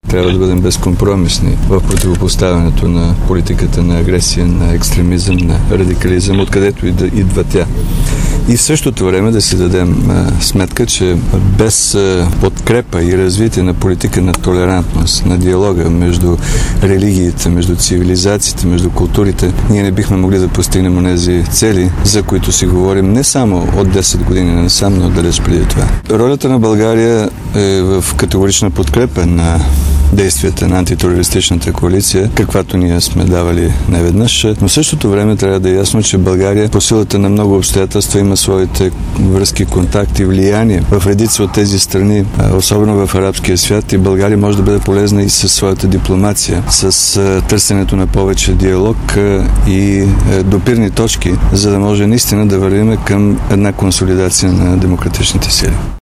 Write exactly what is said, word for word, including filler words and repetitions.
Трябва да бъдем безкомпромисни в противопоставянето на политиката на агресия, на екстремизъм, на радикализъм, откъдето и да идва тя. И в същото време да си дадем а, сметка, че без а, подкрепа и развитие на политика на толерантност, на диалога между религиите, между цивилизациите, между културите, ние не бихме могли да постигнем тези цели, за които си говорим не само от десет години насам, но далеч преди това. Ролята на България е в категорична подкрепа на действията на антитерористичната коалиция, каквато ние сме давали неведнъж. Но в същото време трябва да е ясно, че България по силата на много обстоятелства има своите връзки, контакти, влияние в редица от тези страни, особено в арабския свят, и България може да бъде полезна и със своята дипломация, с търсенето на повече диалог и допирни точки, за да може наистина да вървим към една консолидация на демократичните сили.